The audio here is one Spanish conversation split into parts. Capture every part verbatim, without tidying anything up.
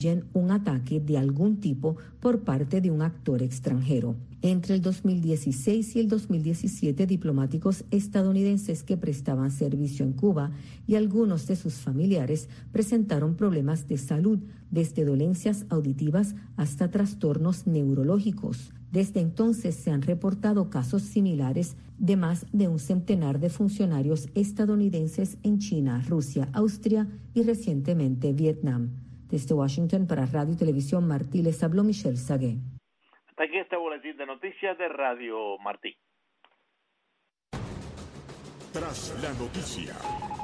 un ataque de algún tipo por parte de un actor extranjero. Entre el dos mil dieciséis y el dos mil diecisiete, diplomáticos estadounidenses que prestaban servicio en Cuba y algunos de sus familiares presentaron problemas de salud, desde dolencias auditivas hasta trastornos neurológicos. Desde entonces se han reportado casos similares de más de un centenar de funcionarios estadounidenses en China, Rusia, Austria y recientemente Vietnam. Desde Washington para Radio y Televisión Martí les habló Michelle Sagué. Hasta aquí este boletín de noticias de Radio Martí. Tras la noticia,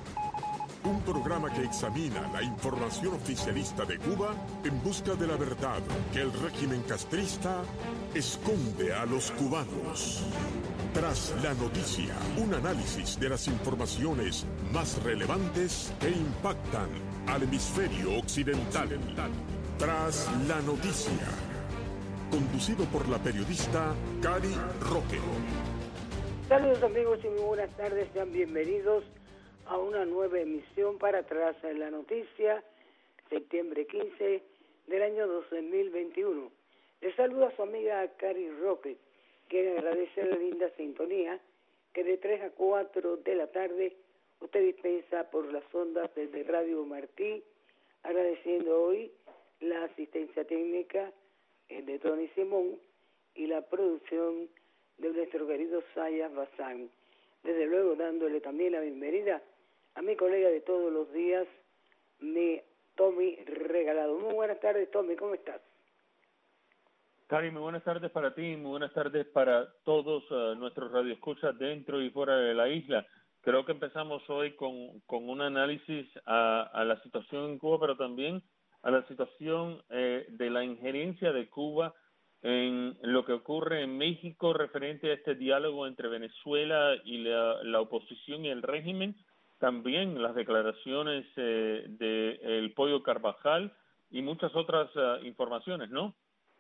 un programa que examina la información oficialista de Cuba en busca de la verdad que el régimen castrista esconde a los cubanos. Tras la noticia, un análisis de las informaciones más relevantes que impactan al hemisferio occidental. Tras la noticia, conducido por la periodista Cari Roque. Saludos amigos y muy buenas tardes, sean bienvenidos a una nueva emisión para Tras la Noticia, septiembre quince del año dos mil veintiuno. Les saluda su amiga Cari Roque, que agradece la linda sintonía que de tres a cuatro de la tarde usted dispensa por las ondas desde Radio Martí, agradeciendo hoy la asistencia técnica de Tony Simón y la producción de nuestro querido Sayas Bazán. Desde luego dándole también la bienvenida a mi colega de todos los días, mi Tommy Regalado. Muy buenas tardes, Tommy, ¿cómo estás? Cari, muy buenas tardes para ti, muy buenas tardes para todos uh, nuestros radioescuchas dentro y fuera de la isla. Creo que empezamos hoy con, con un análisis a, a la situación en Cuba, pero también a la situación eh, de la injerencia de Cuba en lo que ocurre en México referente a este diálogo entre Venezuela y la, la oposición y el régimen, también las declaraciones eh, de el Pollo Carvajal y muchas otras uh, informaciones, ¿no?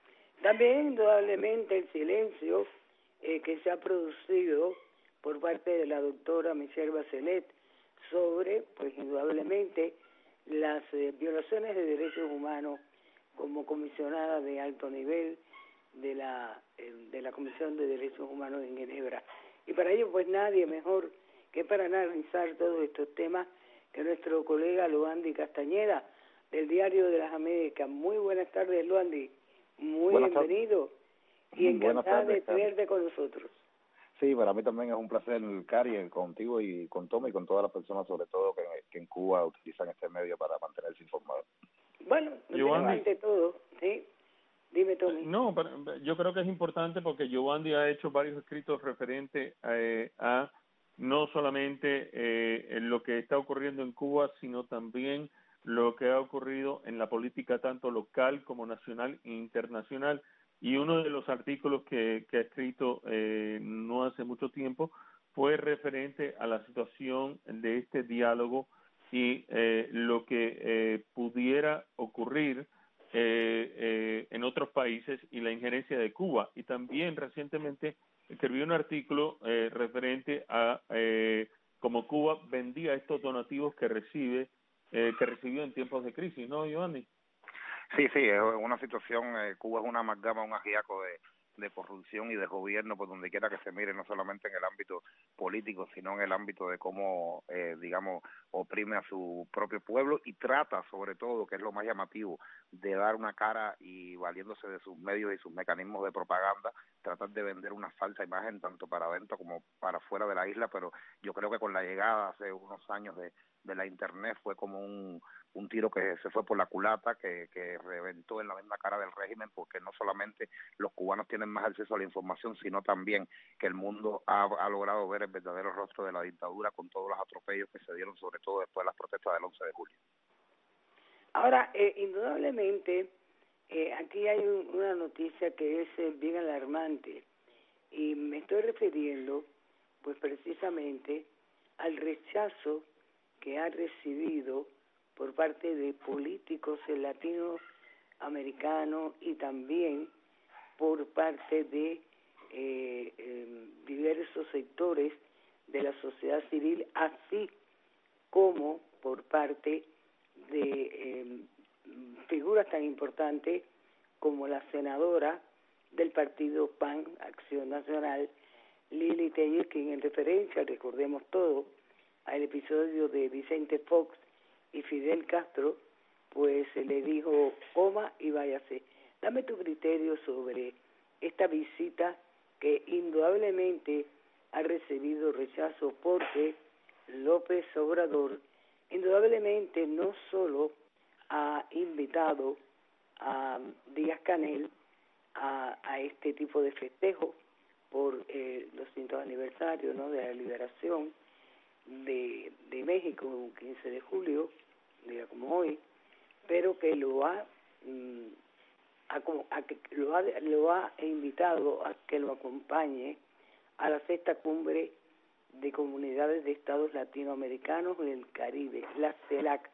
También indudablemente el silencio eh, que se ha producido por parte de la doctora Michelle Bachelet sobre, pues indudablemente, las eh, violaciones de derechos humanos como comisionada de alto nivel de la eh, de la Comisión de Derechos Humanos en Ginebra. Y para ello, pues nadie mejor que para analizar todos estos temas que nuestro colega Luandi Castañeda, del Diario de las Américas. Muy buenas tardes, Luandi. Muy buenas bienvenido tardes. Y encantada de tenerte con nosotros. Sí, para mí también es un placer, Cari, contigo y con Tommy y con todas las personas, sobre todo que, que en Cuba utilizan este medio para mantenerse informados. Bueno, ante todo, ¿sí? Dime, Tommy. No, yo creo que es importante porque Giovanni ha hecho varios escritos referentes eh, a no solamente eh, lo que está ocurriendo en Cuba, sino también lo que ha ocurrido en la política tanto local como nacional e internacional. Y uno de los artículos que, que ha escrito eh, no hace mucho tiempo fue referente a la situación de este diálogo y eh, lo que eh, pudiera ocurrir eh, eh, en otros países y la injerencia de Cuba. Y también recientemente escribió un artículo eh, referente a eh, cómo Cuba vendía estos donativos que recibe eh, que recibió en tiempos de crisis, ¿no, Giovanni? Sí, sí, es una situación, eh, Cuba es una amalgama, un ajiaco de, de corrupción y de gobierno por donde quiera que se mire, no solamente en el ámbito político, sino en el ámbito de cómo, eh, digamos, oprime a su propio pueblo y trata, sobre todo, que es lo más llamativo, de dar una cara y valiéndose de sus medios y sus mecanismos de propaganda, tratar de vender una falsa imagen tanto para adentro como para fuera de la isla, pero yo creo que con la llegada hace unos años de, de la internet fue como un, un tiro que se fue por la culata, que, que reventó en la misma cara del régimen, porque no solamente los cubanos tienen más acceso a la información, sino también que el mundo ha, ha logrado ver el verdadero rostro de la dictadura con todos los atropellos que se dieron, sobre todo después de las protestas del once de julio. Ahora, eh, indudablemente, eh, aquí hay un, una noticia que es eh, bien alarmante, y me estoy refiriendo, pues precisamente, al rechazo que ha recibido por parte de políticos latinoamericanos y también por parte de eh, eh, diversos sectores de la sociedad civil, así como por parte de eh, figuras tan importantes como la senadora del partido P A N, Acción Nacional, Lili Tellez, quien en referencia, recordemos todo, al episodio de Vicente Fox y Fidel Castro, pues se le dijo, coma y váyase. Dame tu criterio sobre esta visita que indudablemente ha recibido rechazo porque López Obrador indudablemente no solo ha invitado a Díaz-Canel a, a este tipo de festejo por eh, los cientos aniversarios, ¿no?, de la liberación de, de México, un quince de julio, día como hoy, pero que lo ha, mm, a, a que lo ha lo ha invitado a que lo acompañe a la sexta cumbre de comunidades de estados latinoamericanos en el Caribe, la CELAC.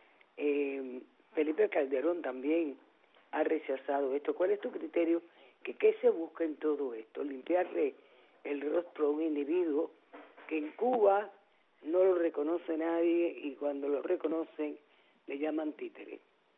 Eh, Felipe Calderón también ha rechazado esto. ¿Cuál es tu criterio? ¿Que qué se busca en todo esto? Limpiarle el rostro a un individuo que en Cuba no lo reconoce nadie y cuando lo reconocen le llaman títere.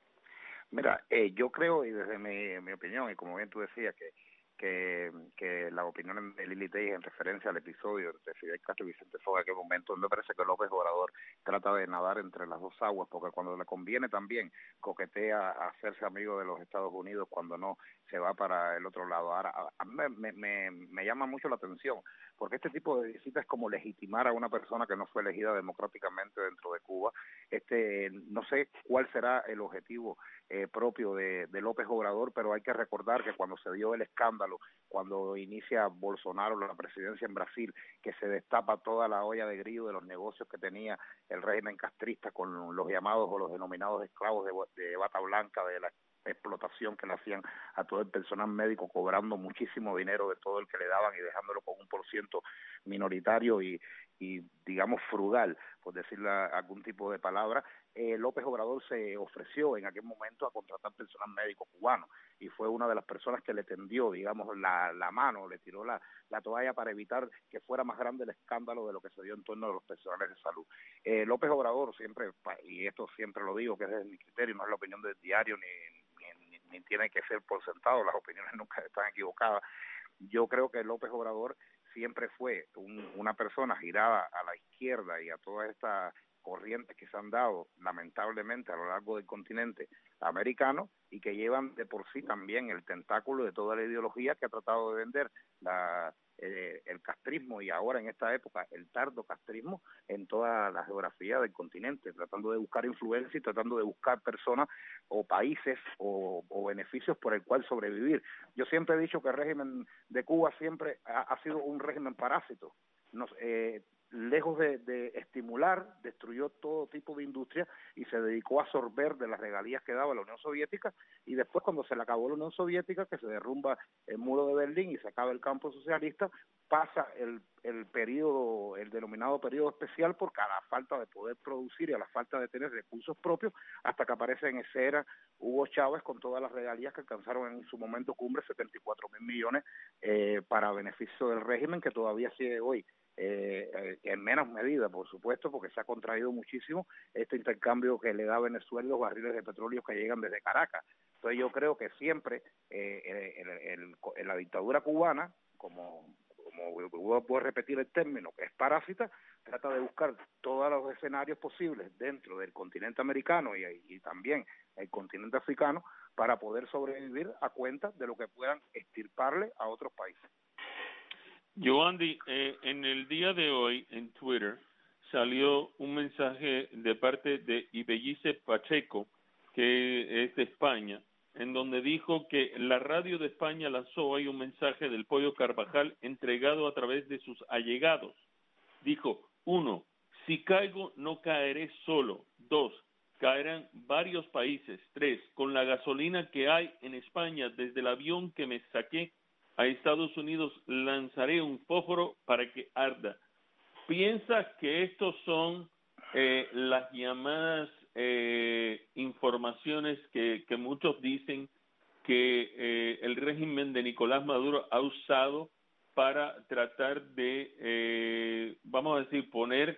Mira, eh, yo creo, y desde mi, mi opinión, y como bien tú decías, que que, que la opinión de Lili Tellez en referencia al episodio de Fidel Castro y Vicente Fox en aquel momento, me parece que López Obrador trata de nadar entre las dos aguas, porque cuando le conviene también coquetea a hacerse amigo de los Estados Unidos, cuando no se va para el otro lado. Ahora, a, a mí me, me, me llama mucho la atención, porque este tipo de visitas es como legitimar a una persona que no fue elegida democráticamente dentro de Cuba. Este, no sé cuál será el objetivo eh, propio de, de López Obrador, pero hay que recordar que cuando se dio el escándalo, cuando inicia Bolsonaro la presidencia en Brasil, que se destapa toda la olla de grillo de los negocios que tenía el régimen castrista con los llamados o los denominados esclavos de, de bata blanca, de la explotación que le hacían a todo el personal médico, cobrando muchísimo dinero de todo el que le daban y dejándolo con un por ciento minoritario y, y digamos frugal, por decirle algún tipo de palabra. eh, López Obrador se ofreció en aquel momento a contratar personal médico cubano y fue una de las personas que le tendió, digamos, la, la mano, le tiró la, la toalla para evitar que fuera más grande el escándalo de lo que se dio en torno a los personales de salud. Eh, López Obrador siempre, y esto siempre lo digo, que es mi criterio, no es la opinión del diario ni Ni, ni tiene que ser por sentado, las opiniones nunca están equivocadas. Yo creo que López Obrador siempre fue un, una persona girada a la izquierda y a todas estas corrientes que se han dado lamentablemente a lo largo del continente americano y que llevan de por sí también el tentáculo de toda la ideología que ha tratado de vender la Eh, el castrismo y ahora en esta época el tardocastrismo en toda la geografía del continente, tratando de buscar influencia y tratando de buscar personas o países o, o beneficios por el cual sobrevivir. Yo siempre he dicho que el régimen de Cuba siempre ha, ha sido un régimen parásito. Nos, eh, lejos de, de estimular, destruyó todo tipo de industria y se dedicó a absorber de las regalías que daba la Unión Soviética, y después cuando se le acabó la Unión Soviética, que se derrumba el muro de Berlín y se acaba el campo socialista, pasa el, el periodo, el denominado periodo especial, porque a la falta de poder producir y a la falta de tener recursos propios, hasta que aparece en escena Hugo Chávez con todas las regalías que alcanzaron en su momento cumbre, setenta y cuatro mil millones eh, para beneficio del régimen, que todavía sigue hoy. Eh, eh, en menos medida, por supuesto, porque se ha contraído muchísimo este intercambio que le da a Venezuela los barriles de petróleo que llegan desde Caracas. Entonces yo creo que siempre eh, el, el, el, la dictadura cubana, como, como puedo repetir el término, que es parásita, trata de buscar todos los escenarios posibles dentro del continente americano y, y también el continente africano para poder sobrevivir a cuenta de lo que puedan extirparle a otros países. Yoandi, eh, en el día de hoy en Twitter salió un mensaje de parte de Ibellice Pacheco, que es de España, en donde dijo que la radio de España lanzó hoy un mensaje del Pollo Carvajal entregado a través de sus allegados. Dijo, uno, si caigo no caeré solo. Dos, caerán varios países. Tres, con la gasolina que hay en España desde el avión que me saqué a Estados Unidos lanzaré un fósforo para que arda. ¿Piensas que estos son eh, las llamadas eh, informaciones que, que muchos dicen que eh, el régimen de Nicolás Maduro ha usado para tratar de, eh, vamos a decir, poner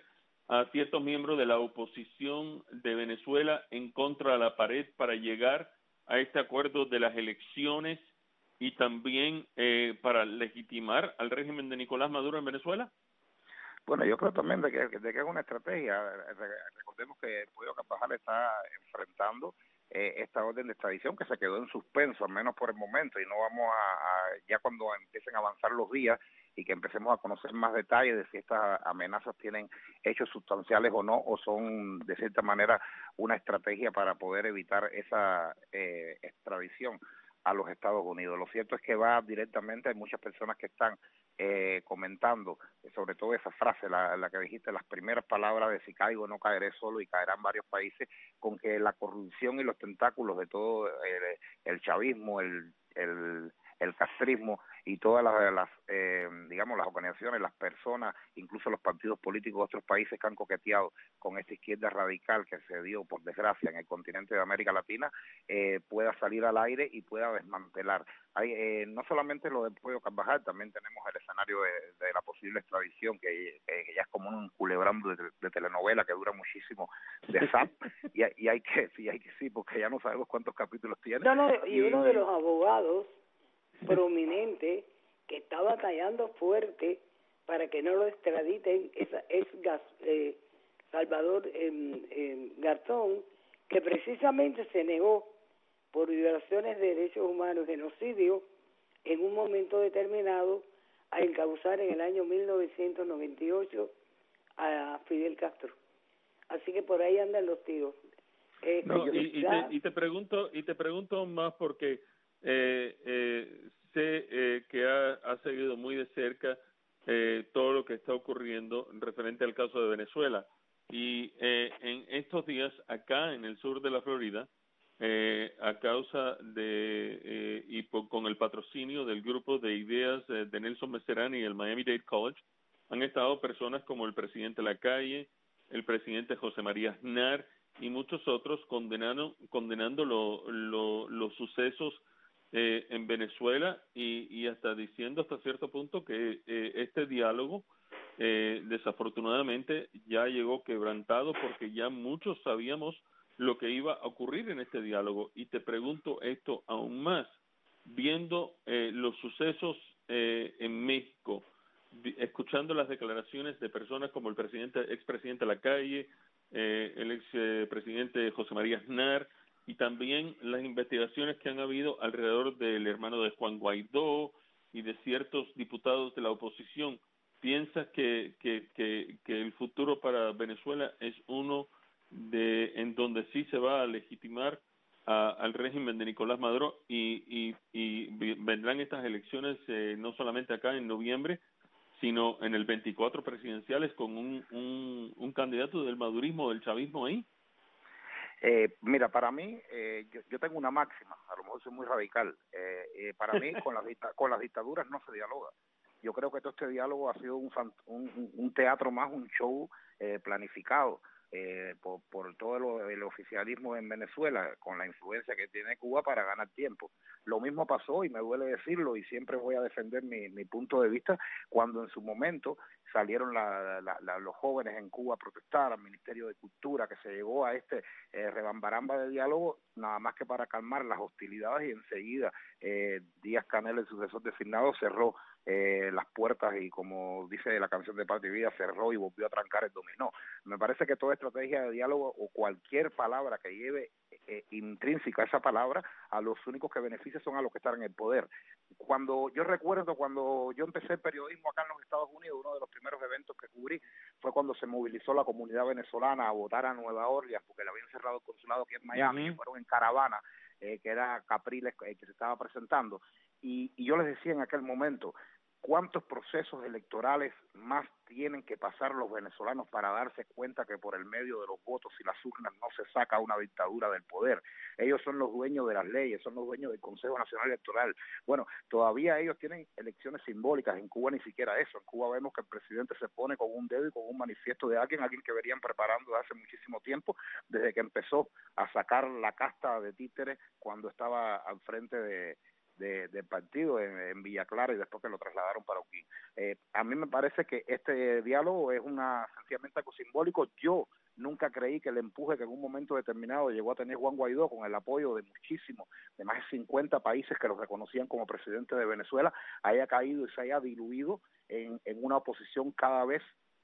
a ciertos miembros de la oposición de Venezuela en contra de la pared para llegar a este acuerdo de las elecciones y también eh, para legitimar al régimen de Nicolás Maduro en Venezuela? Bueno, yo creo también de que, de que es una estrategia. Recordemos que el pueblo Carvajal está enfrentando eh, esta orden de extradición que se quedó en suspenso, al menos por el momento, y no vamos a, a ya cuando empiecen a avanzar los días y que empecemos a conocer más detalles de si estas amenazas tienen hechos sustanciales o no, o son de cierta manera una estrategia para poder evitar esa eh, extradición a los Estados Unidos. Lo cierto es que va directamente, hay muchas personas que están eh, comentando, sobre todo esa frase, la, la que dijiste, las primeras palabras de si caigo no caeré solo y caerán varios países, con que la corrupción y los tentáculos de todo el, el chavismo, el, el el castrismo y todas las, las eh, digamos, las organizaciones, las personas, incluso los partidos políticos de otros países que han coqueteado con esta izquierda radical que se dio, por desgracia, en el continente de América Latina, eh, pueda salir al aire y pueda desmantelar. Hay, eh, no solamente lo del Pueblo Carvajal, también tenemos el escenario de, de la posible extradición, que, que, que ya es como un culebrón de, de telenovela que dura muchísimo, de S A P, y, y hay que sí, hay que sí, porque ya no sabemos cuántos capítulos tiene. No, no, y uno de los abogados prominente que está batallando fuerte para que no lo extraditen es, es Gas, eh, Salvador eh, eh, Garzón, que precisamente se negó por violaciones de derechos humanos y genocidio en un momento determinado a encauzar en el año mil novecientos noventa y ocho a Fidel Castro. Así que por ahí andan los tiros. Eh, no, y, y, te, y te pregunto y te pregunto más porque Eh, eh, sé eh, que ha, ha seguido muy de cerca eh, todo lo que está ocurriendo referente al caso de Venezuela y eh, en estos días acá en el sur de la Florida eh, a causa de eh, y por, con el patrocinio del grupo de ideas eh, de Nelson Messerani y el Miami-Dade College han estado personas como el presidente Lacalle, el presidente José María Aznar y muchos otros condenando condenando lo, lo, los sucesos Eh, en Venezuela y, y hasta diciendo hasta cierto punto que eh, este diálogo eh, desafortunadamente ya llegó quebrantado porque ya muchos sabíamos lo que iba a ocurrir en este diálogo y te pregunto esto aún más viendo eh, los sucesos eh, en México, escuchando las declaraciones de personas como el presidente expresidente Lacalle, eh, el expresidente José María Aznar y también las investigaciones que han habido alrededor del hermano de Juan Guaidó y de ciertos diputados de la oposición. ¿Piensas que, que, que, que el futuro para Venezuela es uno de en donde sí se va a legitimar a, al régimen de Nicolás Maduro y, y, y vendrán estas elecciones eh, no solamente acá en noviembre, sino en el veinticuatro presidenciales con un, un, un candidato del madurismo, del chavismo ahí? Eh, mira, para mí, eh, yo, yo tengo una máxima, a lo mejor soy muy radical, eh, eh, para mí con las, con las dictaduras no se dialoga. Yo creo que todo este diálogo ha sido un, un, un teatro más, un show eh, planificado eh, por, por todo lo, el oficialismo en Venezuela, con la influencia que tiene Cuba para ganar tiempo. Lo mismo pasó, y me duele decirlo, y siempre voy a defender mi, mi punto de vista, cuando en su momento salieron la, la, la, los jóvenes en Cuba a protestar al Ministerio de Cultura, que se llegó a este eh, rebambaramba de diálogo, nada más que para calmar las hostilidades, y enseguida eh, Díaz-Canel, el sucesor designado, cerró eh, las puertas y, como dice la canción de Paz y Vida, cerró y volvió a trancar el dominó. Me parece que toda estrategia de diálogo o cualquier palabra que lleve eh, intrínseca esa palabra, a los únicos que beneficia son a los que están en el poder. Cuando yo recuerdo, cuando yo empecé el periodismo acá en los Estados Unidos, uno de los primeros eventos que cubrí fue cuando se movilizó la comunidad venezolana a votar a Nueva Orleans, porque le habían cerrado el consulado aquí en Miami, uh-huh. y fueron en caravana, eh, que era Capriles eh, que se estaba presentando, y, y yo les decía en aquel momento, ¿cuántos procesos electorales más tienen que pasar los venezolanos para darse cuenta que por el medio de los votos y las urnas no se saca una dictadura del poder? Ellos son los dueños de las leyes, son los dueños del Consejo Nacional Electoral. Bueno, todavía ellos tienen elecciones simbólicas, en Cuba ni siquiera eso. En Cuba vemos que el presidente se pone con un dedo y con un manifiesto de alguien, alguien que venían preparando desde hace muchísimo tiempo, desde que empezó a sacar la casta de títeres cuando estaba al frente de de, del partido en, en Villa Clara y después que lo trasladaron para Uquín. Eh, a mí me parece que este diálogo es una sencillamente algo simbólico. Yo nunca creí que el empuje que en un momento determinado llegó a tener Juan Guaidó, con el apoyo de muchísimos, de más de cincuenta países que lo reconocían como presidente de Venezuela, haya caído y se haya diluido en, en una oposición cada vez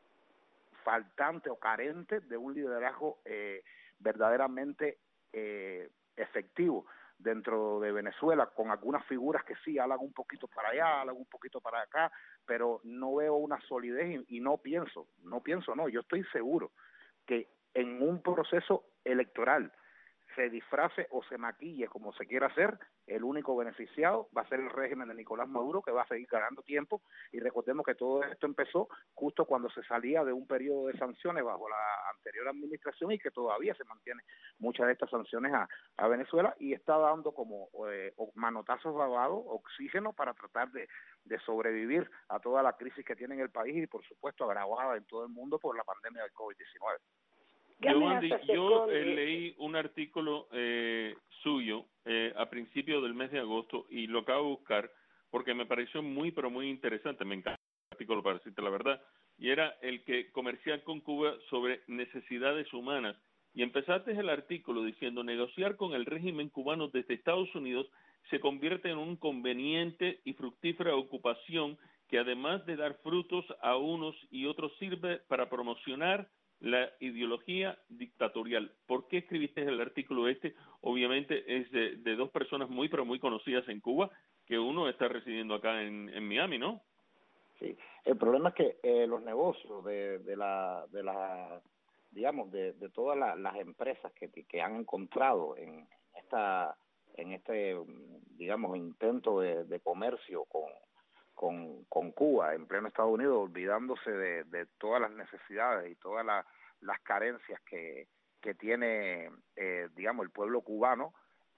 faltante o carente de un liderazgo eh, verdaderamente eh, efectivo dentro de Venezuela, con algunas figuras que sí hablan un poquito para allá, hablan un poquito para acá, pero no veo una solidez y, y no pienso, no pienso, no, yo estoy seguro que en un proceso electoral se disfrace o se maquille como se quiera hacer, el único beneficiado va a ser el régimen de Nicolás Maduro, que va a seguir ganando tiempo, y recordemos que todo esto empezó justo cuando se salía de un periodo de sanciones bajo la anterior administración y que todavía se mantiene muchas de estas sanciones a, a Venezuela, y está dando como eh, manotazos babados, oxígeno para tratar de, de sobrevivir a toda la crisis que tiene en el país y por supuesto agravada en todo el mundo por la pandemia del COVID diecinueve. Yo, Andy, yo eh, leí un artículo eh, suyo eh, a principios del mes de agosto y lo acabo de buscar porque me pareció muy, pero muy interesante. Me encanta el artículo, para decirte la verdad. Y era el que comercial con Cuba sobre necesidades humanas. Y empezaste el artículo diciendo, negociar con el régimen cubano desde Estados Unidos se convierte en un conveniente y fructífera ocupación que además de dar frutos a unos y otros sirve para promocionar la ideología dictatorial. ¿Por qué escribiste el artículo este? Obviamente es de, de dos personas muy, pero muy conocidas en Cuba, que uno está residiendo acá en, en Miami, ¿no? Sí, el problema es que eh, los negocios de, de la, de la, digamos, de, de todas la, las empresas que, que han encontrado en esta, en este, digamos, intento de, de comercio con Con, con Cuba en pleno Estados Unidos, olvidándose de, de todas las necesidades y todas la, las carencias que, que tiene, eh, digamos, el pueblo cubano,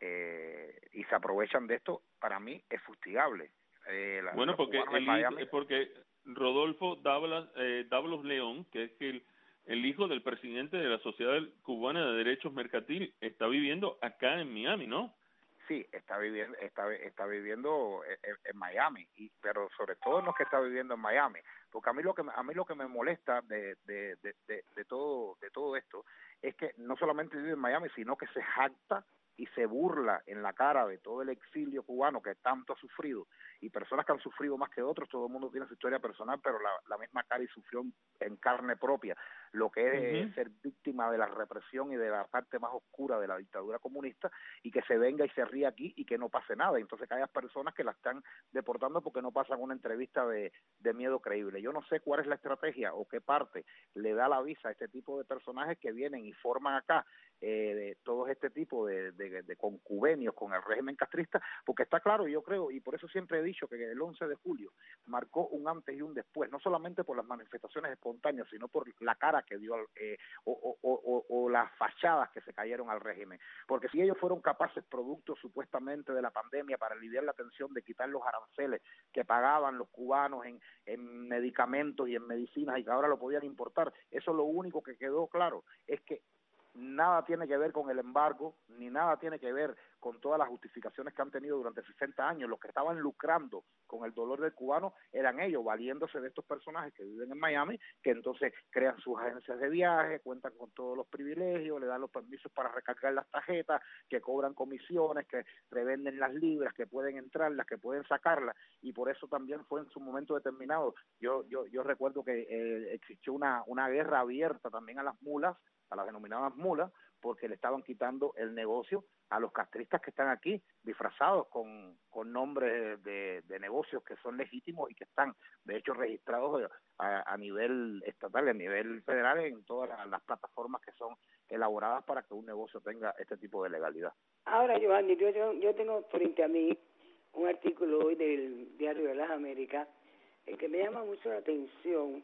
eh, y se aprovechan de esto, para mí es fustigable. Eh, la, bueno, porque, el, Miami, porque Rodolfo Dávalos, eh, Dávalos León, que es el, el hijo del presidente de la Sociedad Cubana de Derechos Mercantil, está viviendo acá en Miami, ¿no? Sí, está viviendo, está, está viviendo en, en Miami, y, pero sobre todo no es que está viviendo en Miami, porque a mí lo que a mí lo que me molesta de, de, de, de, de todo de todo esto es que no solamente vive en Miami, sino que se jacta y se burla en la cara de todo el exilio cubano que tanto ha sufrido, y personas que han sufrido más que otros. Todo el mundo tiene su historia personal, pero la, la misma Cari sufrió en carne propia lo que es uh-huh. ser víctima de la represión y de la parte más oscura de la dictadura comunista, y que se venga y se ríe aquí y que no pase nada. Entonces que haya personas que la están deportando porque no pasan una entrevista de, de miedo creíble. Yo no sé cuál es la estrategia o qué parte le da la visa a este tipo de personajes que vienen y forman acá eh, de todo este tipo de, de, de concubenios con el régimen castrista, porque está claro, yo creo, y por eso siempre he dicho que el once de julio marcó un antes y un después, no solamente por las manifestaciones espontáneas, sino por la cara que dio eh, o, o, o, o las fachadas que se cayeron al régimen. Porque si ellos fueron capaces, producto supuestamente de la pandemia, para aliviar la tensión de quitar los aranceles que pagaban los cubanos en, en medicamentos y en medicinas y que ahora lo podían importar, eso lo único que quedó claro es que nada tiene que ver con el embargo, ni nada tiene que ver con todas las justificaciones que han tenido durante sesenta años. Los que estaban lucrando con el dolor del cubano eran ellos, valiéndose de estos personajes que viven en Miami, que entonces crean sus agencias de viaje, cuentan con todos los privilegios, le dan los permisos para recargar las tarjetas, que cobran comisiones, que revenden las libras, que pueden entrarlas, que pueden sacarlas, y por eso también fue en su momento determinado. Yo yo yo recuerdo que eh, existió una una guerra abierta también a las mulas, a las denominadas mulas, porque le estaban quitando el negocio a los castristas que están aquí, disfrazados con, con nombres de, de negocios que son legítimos y que están, de hecho, registrados a, a nivel estatal, a nivel federal, en todas las, las plataformas que son elaboradas para que un negocio tenga este tipo de legalidad. Ahora, Giovanni, yo, yo, yo tengo frente a mí un artículo hoy del Diario de las Américas, el que me llama mucho la atención,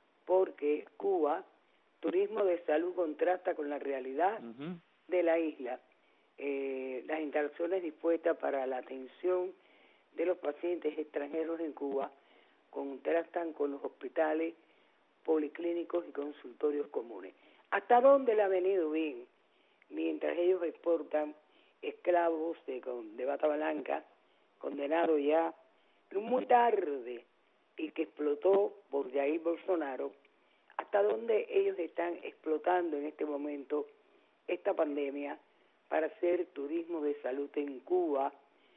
porque Cuba, turismo de salud, contrasta con la realidad uh-huh. de la isla. Eh, las instalaciones dispuestas para la atención de los pacientes extranjeros en Cuba contrastan con los hospitales, policlínicos y consultorios comunes. ¿Hasta dónde le ha venido bien? Mientras ellos exportan esclavos de, de bata blanca condenado ya muy tarde y que explotó por Jair Bolsonaro, hasta donde ellos están explotando en este momento esta pandemia para hacer turismo de salud en Cuba,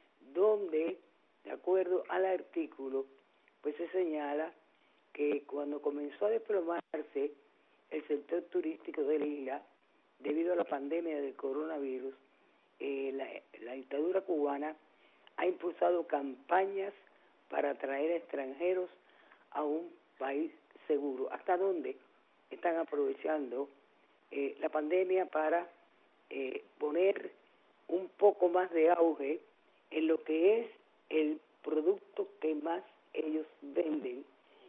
donde, de acuerdo al artículo, pues se señala que cuando comenzó a desplomarse el sector turístico de la isla, debido a la pandemia del coronavirus, eh, la, la dictadura cubana ha impulsado campañas para atraer a extranjeros a un país seguro, hasta donde están aprovechando eh, la pandemia para eh, poner un poco más de auge en lo que es el producto que más ellos venden,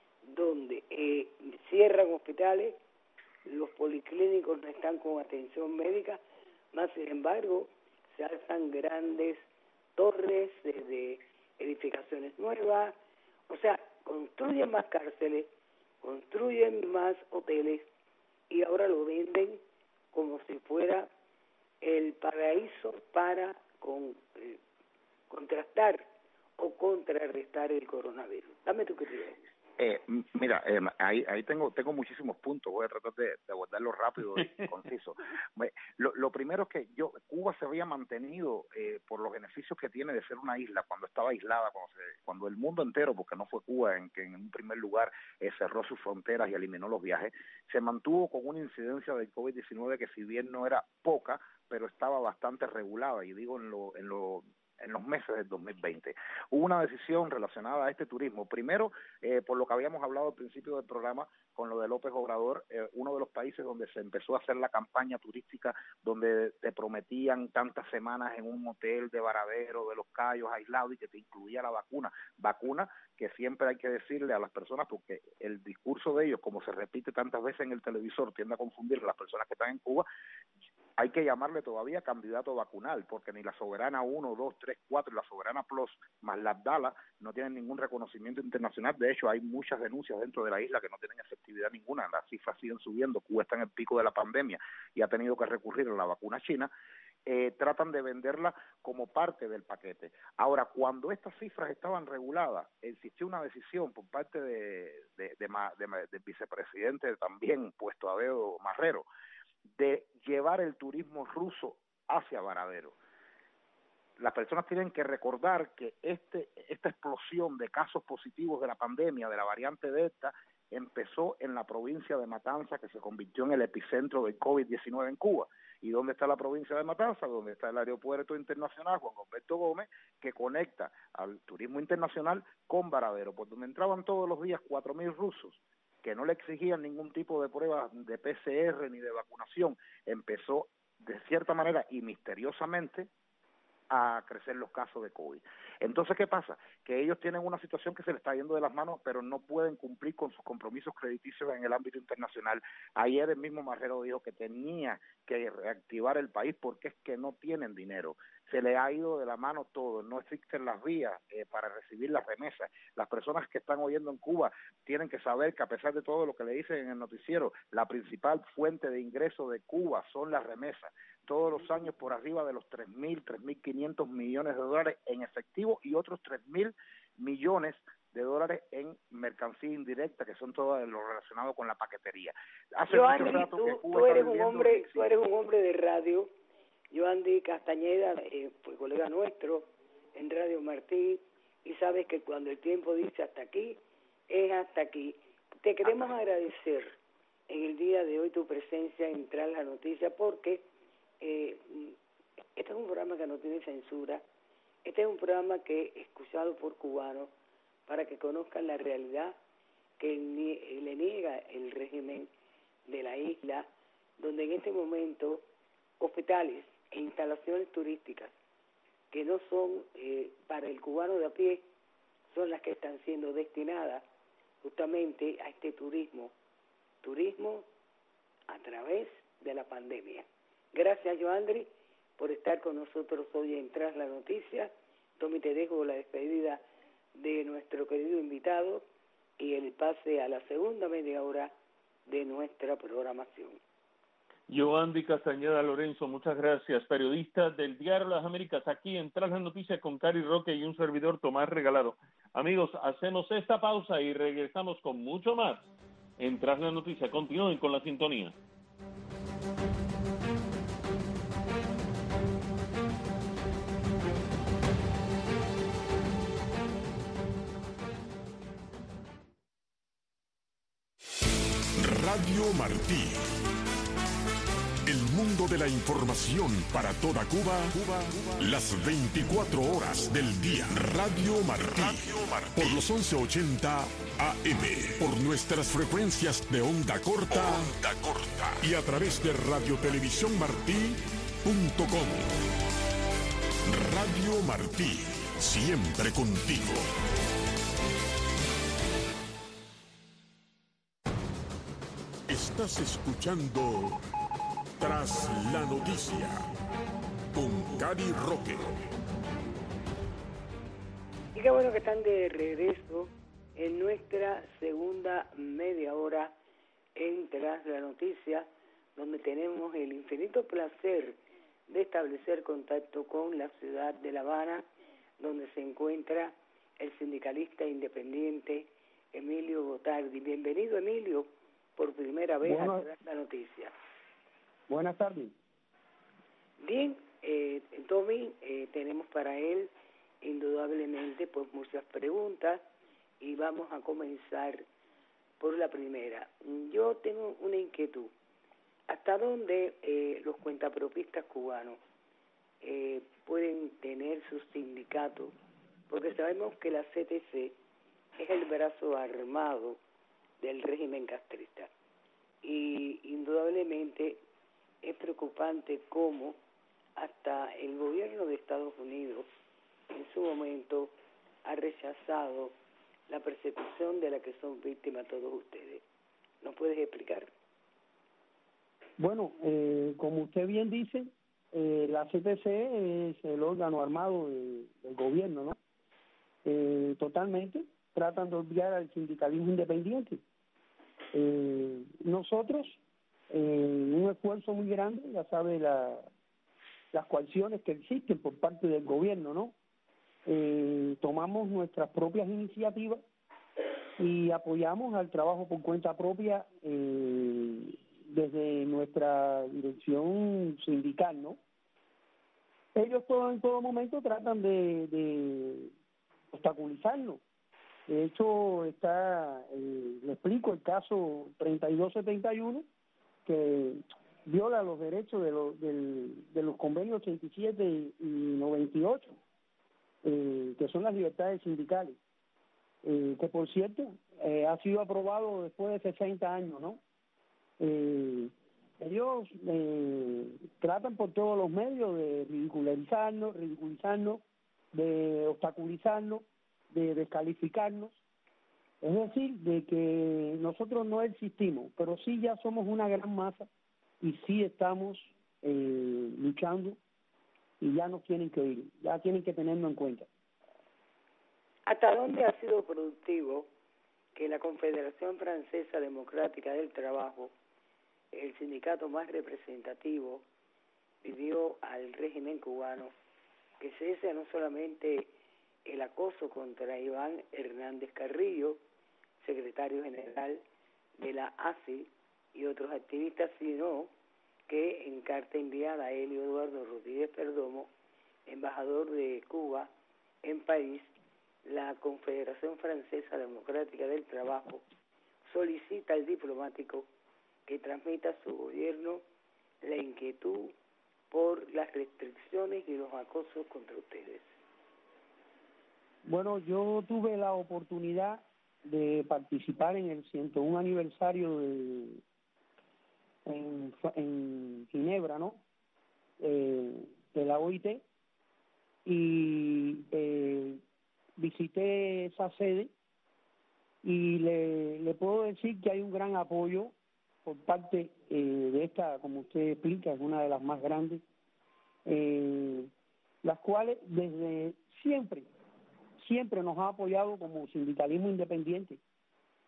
donde eh, cierran hospitales, los policlínicos no están con atención médica, más sin embargo se alzan grandes torres desde edificaciones nuevas, o sea, construyen más cárceles, construyen más hoteles y ahora lo venden como si fuera el paraíso para con, eh, contrastar o contrarrestar el coronavirus. Dame tu criterio. Eh, mira, eh, ahí ahí tengo tengo muchísimos puntos. Voy a tratar de, de abordarlo rápido y conciso. Lo, lo primero es que yo Cuba se había mantenido eh, por los beneficios que tiene de ser una isla cuando estaba aislada, cuando se, cuando el mundo entero, porque no fue Cuba en que en un primer lugar eh, cerró sus fronteras y eliminó los viajes, se mantuvo con una incidencia del COVID diecinueve que si bien no era poca, pero estaba bastante regulada, y digo en lo en lo en los meses del dos mil veinte. Hubo una decisión relacionada a este turismo. Primero, eh, por lo que habíamos hablado al principio del programa, con lo de López Obrador, eh, uno de los países donde se empezó a hacer la campaña turística, donde te prometían tantas semanas en un hotel de Varadero, de Los Cayos, aislado, y que te incluía la vacuna. Vacuna que siempre hay que decirle a las personas, porque el discurso de ellos, como se repite tantas veces en el televisor, tiende a confundir a las personas que están en Cuba. Hay que llamarle todavía candidato vacunal, porque ni la Soberana uno, dos, tres, cuatro y la Soberana Plus, más la Abdala, no tienen ningún reconocimiento internacional. De hecho, hay muchas denuncias dentro de la isla que no tienen efectividad ninguna. Las cifras siguen subiendo. Cuba está en el pico de la pandemia y ha tenido que recurrir a la vacuna china. Eh, tratan de venderla como parte del paquete. Ahora, cuando estas cifras estaban reguladas, existió una decisión por parte de, de, de, de, de, del vicepresidente, también puesto a dedo, Marrero, de llevar el turismo ruso hacia Varadero. Las personas tienen que recordar que este esta explosión de casos positivos de la pandemia, de la variante Delta, empezó en la provincia de Matanzas, que se convirtió en el epicentro del COVID diecinueve en Cuba. ¿Y dónde está la provincia de Matanzas? Donde está el aeropuerto internacional Juan Alberto Gómez, que conecta al turismo internacional con Varadero, por donde entraban todos los días cuatro mil rusos, que no le exigían ningún tipo de prueba de P C R ni de vacunación. Empezó de cierta manera y misteriosamente a crecer los casos de COVID. Entonces, ¿qué pasa? Que ellos tienen una situación que se les está yendo de las manos, pero no pueden cumplir con sus compromisos crediticios en el ámbito internacional. Ayer el mismo Marrero dijo que tenía que reactivar el país porque es que no tienen dinero. Se le ha ido de la mano todo, no existen las vías eh, para recibir las remesas. Las personas que están oyendo en Cuba tienen que saber que a pesar de todo lo que le dicen en el noticiero, la principal fuente de ingreso de Cuba son las remesas. Todos los años por arriba de los tres mil, tres mil quinientos millones de dólares en efectivo y otros tres mil millones de dólares en mercancía indirecta, que son todo lo relacionado con la paquetería. Hace Joandy, mucho rato tú, que Cuba tú eres está un hombre, tú eres un hombre de radio. Joandy Castañeda eh, fue colega nuestro en Radio Martí, y sabes que cuando el tiempo dice hasta aquí, es hasta aquí. Te queremos agradecer en el día de hoy tu presencia en Tras la Noticia, porque eh, este es un programa que no tiene censura. Este es un programa que es escuchado por cubanos para que conozcan la realidad que le niega el régimen de la isla, donde en este momento hospitales e instalaciones turísticas que no son eh, para el cubano de a pie son las que están siendo destinadas justamente a este turismo, turismo a través de la pandemia. Gracias, Joandri, por estar con nosotros hoy en Tras la Noticia. Tommy, te dejo la despedida de nuestro querido invitado y el pase a la segunda media hora de nuestra programación. Yoandi Castañeda Lorenzo, muchas gracias. Periodista del Diario Las Américas, aquí en Tras las Noticias con Cari Roque y un servidor Tomás Regalado. Amigos, hacemos esta pausa y regresamos con mucho más en Tras las Noticias. Continúen con la sintonía. Radio Martí. El mundo de la información para toda Cuba, Cuba, las veinticuatro horas del día. Radio Martí. Radio Martí. Por los once ochenta A M. Por nuestras frecuencias de onda corta. Onda corta. Y a través de radiotelevisión martí punto com. Radio Martí. Siempre contigo. Estás escuchando Tras la Noticia con Cari Roque. Y qué bueno que están de regreso en nuestra segunda media hora en Tras la Noticia, donde tenemos el infinito placer de establecer contacto con la ciudad de La Habana, donde se encuentra el sindicalista independiente Emilio Gotardi. Bienvenido, Emilio, por primera vez bueno, a Tras la Noticia. Buenas tardes. Bien, eh, Tommy, eh, tenemos para él indudablemente pues muchas preguntas y vamos a comenzar por la primera. Yo tengo una inquietud. ¿Hasta dónde eh, los cuentapropistas cubanos eh, pueden tener sus sindicatos? Porque sabemos que la C T C es el brazo armado del régimen castrista. Y indudablemente es preocupante cómo hasta el gobierno de Estados Unidos en su momento ha rechazado la persecución de la que son víctimas todos ustedes. ¿Nos puedes explicar? Bueno, eh, como usted bien dice, eh, la C T C es el órgano armado de, del gobierno, ¿no? Eh, totalmente tratan de olvidar al sindicalismo independiente. Eh, nosotros, en eh, un esfuerzo muy grande, ya sabe la, las coacciones que existen por parte del gobierno, ¿no? Eh, tomamos nuestras propias iniciativas y apoyamos al trabajo por cuenta propia eh, desde nuestra dirección sindical, ¿no? Ellos todo, en todo momento tratan de, de obstaculizarnos. De hecho, está, eh, le explico el caso treinta y dos setenta y uno, que viola los derechos de, los del, de los convenios ochenta y siete y noventa y ocho, eh, que son las libertades sindicales, eh, que por cierto eh, ha sido aprobado después de sesenta años, ¿no? Eh, ellos eh, tratan por todos los medios de ridiculizarnos, ridiculizarnos, de obstaculizarnos, de descalificarnos, es decir, de que nosotros no existimos, pero sí ya somos una gran masa y sí estamos eh, luchando y ya nos tienen que oír, ya tienen que tenernos en cuenta. ¿Hasta dónde ha sido productivo que la Confederación Francesa Democrática del Trabajo, el sindicato más representativo, pidió al régimen cubano que cese no solamente el acoso contra Iván Hernández Carrillo, secretario general de la A C I y otros activistas, sino que en carta enviada a Helio Eduardo Rodríguez Perdomo, embajador de Cuba en París, la Confederación Francesa Democrática del Trabajo solicita al diplomático que transmita a su gobierno la inquietud por las restricciones y los acosos contra ustedes. Bueno, yo tuve la oportunidad de participar en el ciento uno aniversario de en, en Ginebra, ¿no? Eh, de la O I T, y eh, visité esa sede y le, le puedo decir que hay un gran apoyo por parte eh, de esta, como usted explica, es una de las más grandes, eh, las cuales desde siempre siempre nos ha apoyado como sindicalismo independiente.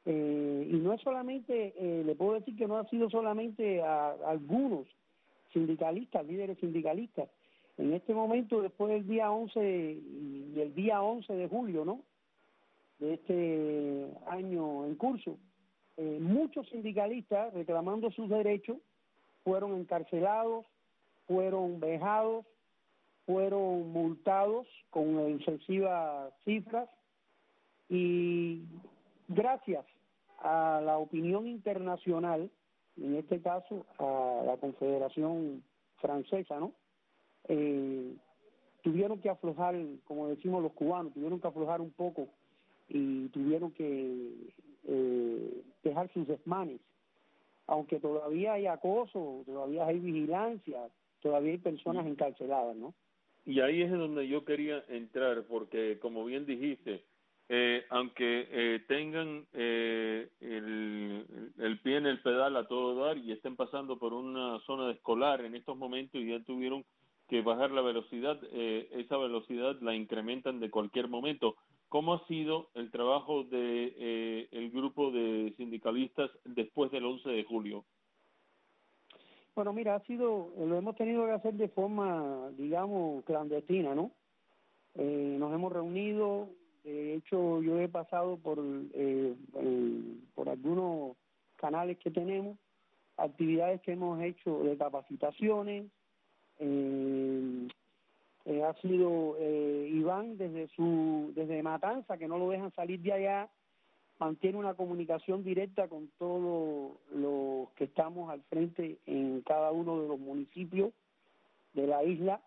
Eh, y no es solamente, eh, le puedo decir que no ha sido solamente a, a algunos sindicalistas, líderes sindicalistas. En este momento, después del día once y el día once de julio, ¿no?, de este año en curso, eh, muchos sindicalistas reclamando sus derechos fueron encarcelados, fueron vejados, fueron multados con excesivas cifras, y gracias a la opinión internacional, en este caso a la Confederación Francesa, ¿no?, eh, tuvieron que aflojar, como decimos los cubanos, tuvieron que aflojar un poco y tuvieron que eh, dejar sus desmanes, aunque todavía hay acoso, todavía hay vigilancia, todavía hay personas encarceladas, ¿no? Y ahí es donde yo quería entrar, porque como bien dijiste, eh, aunque eh, tengan eh, el, el pie en el pedal a todo dar y estén pasando por una zona de escolar en estos momentos y ya tuvieron que bajar la velocidad, eh, esa velocidad la incrementan de cualquier momento. ¿Cómo ha sido el trabajo de eh, el grupo de sindicalistas después del once de julio? Bueno, mira, ha sido, lo hemos tenido que hacer de forma, digamos, clandestina, ¿no? Eh, nos hemos reunido, de hecho yo he pasado por, eh, el, por algunos canales que tenemos, actividades que hemos hecho de capacitaciones, eh, eh, ha sido eh, Iván desde su desde Matanza, que no lo dejan salir de allá, mantiene una comunicación directa con todos los que estamos al frente en cada uno de los municipios de la isla.